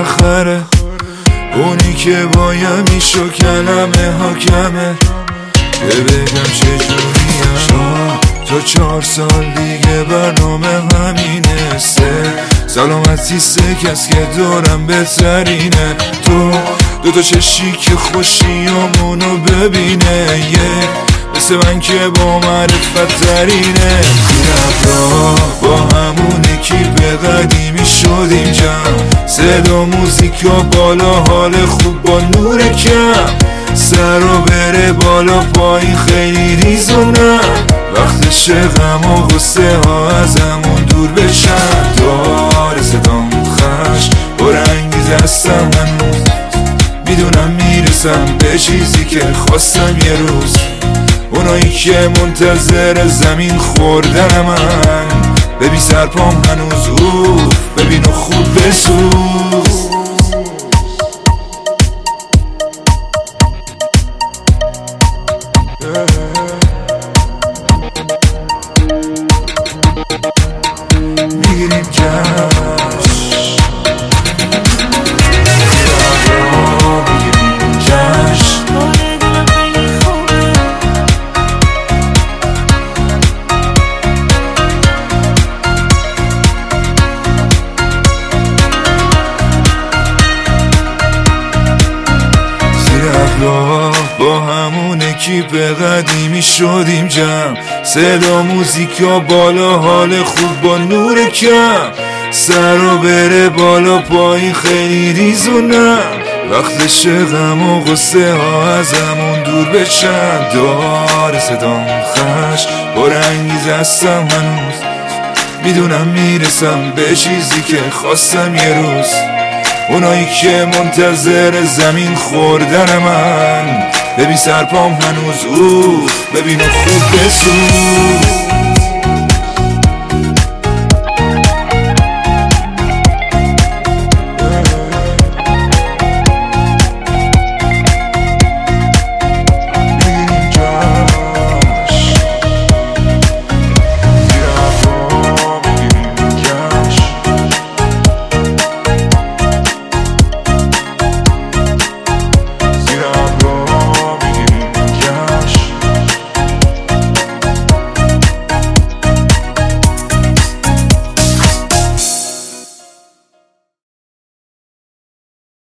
بالاخره اونی که بایمیش و کلمه ها کمه که بگم چجوریم تا 4 سال دیگه برنامه همینه سلامتی کس که دورم بهترینه تو 2 چشی که خوشیامونو ببینه مثل من که با معرفت ترینه رفتا با همونه کی به قدیمی شدیم جمع صدا موزیکا بالا حال خوب با نور کم سر و بره بالا پایین خیلی ریزونم وقتش غم و غصه ها از همون دور بشن داره صدام خش برانگیز هستم هنوز میدونم میرسم به چیزی که خواستم یه روز اونایی که منتظر زمین خوردن من ببین سرپام هنوز ببین و خوب بسوز میگیریم با همونه کی به قدیمی شدیم جمع صدا موزیکا بالا حال خوب با نور کم سر و بره بالا پایین خیلی ریزونم وقتش غم و غصه ها از همون دور بشن داره صدام خش برانگیز هستم هنوز میدونم میرسم به چیزی که خواستم یه روز اونایی که منتظر زمین خوردن من ببین سرپام هنوز ببین و خوب بسوز